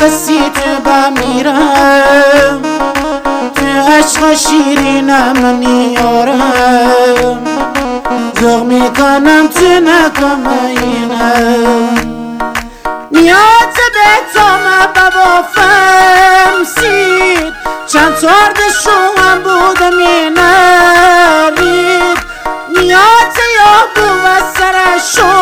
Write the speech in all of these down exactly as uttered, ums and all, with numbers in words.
کسی تو بمیرم تو عشق شیرینم میارم ذوق میکنم تو نکن اینم نیاز به تامه ببافم سید چند تارد شوهم بودم اینرید نیاز یا بو سر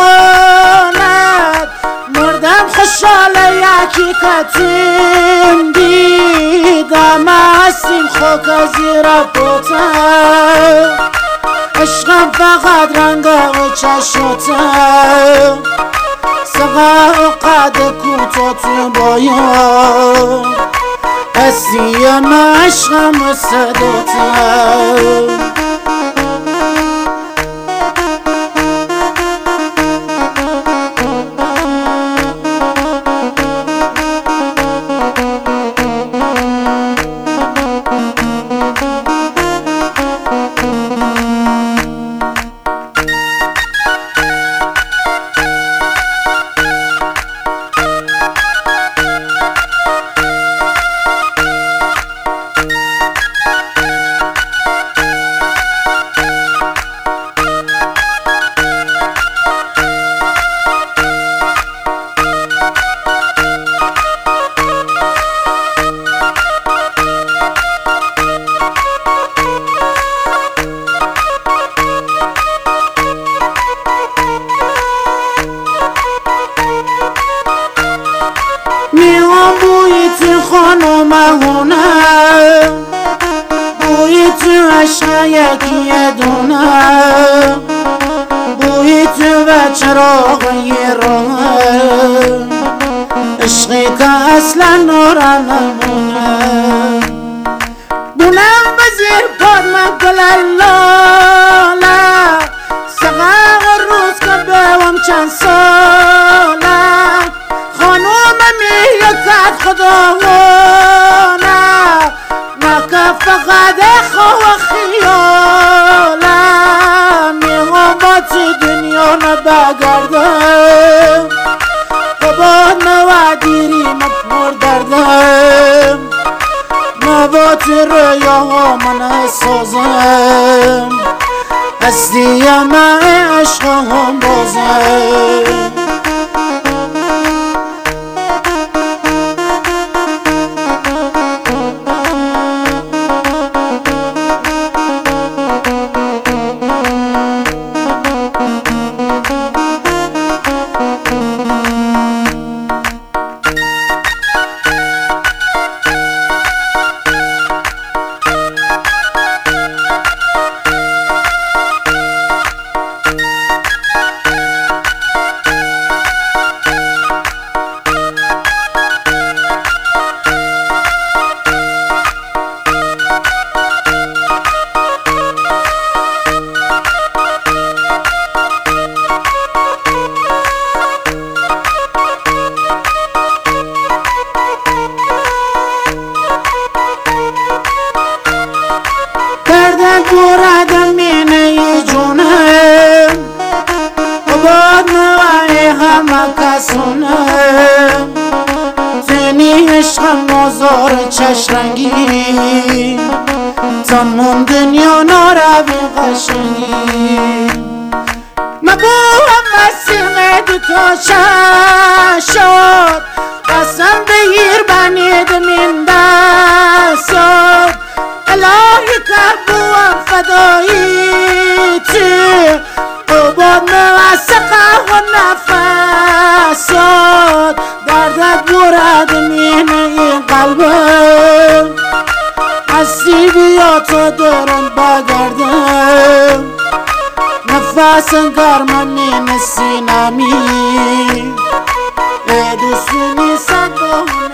شوند مردم خوشحال یکی کتیم دیدم هستیم خوک از زیر پوتم عشقم فقط رنگ و چشمتم سقا و قد کوتا تو باید هستیم عشقم و صداتم میام بوی تو خانم هونم بوی تو عشق یکی دونم بوی تو و چراغی راهم عشقی که اصلا نورم نمونم بونم بزیر پادم گلالاله سقاق روز که بوام چند ساله خانوم میکد خداوانه نکه فقط خواه خیاله میخوام با تو دنیا نبگردم قباد نوادیری مپور دردم نبا تو رویاها من سازم هستیم عشق هم بازم بردم مینه جونم باد نوای همه کسونم زنی عشقم نازار چشرنگی تمام دنیا ناروی قشنگی مبوهم مسیغ دوتا شد قسم بگیر بنید من دستاد الهی که بوام فدایی تو قباد موسقه و نفسات دردت برد مینه این قلبم هستی بیا تا دارم بگردم نفس گرم مینه سینمی ای دوستونی صد